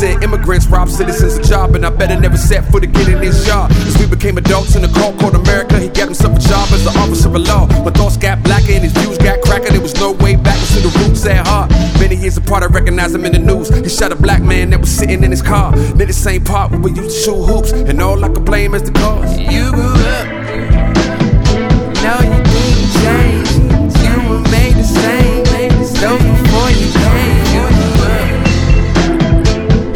said immigrants rob citizens of job, and I better never set foot again in his yard. As we became adults in a call called America, he got himself a job as an officer of law. My thoughts got blacker and his views got cracker. There was no way back to the roots at heart. Many years apart, I recognized him in the news. He shot a black man that was sitting in his car. Then the same part where we used to shoot hoops, and all I could blame is the cause. You grew up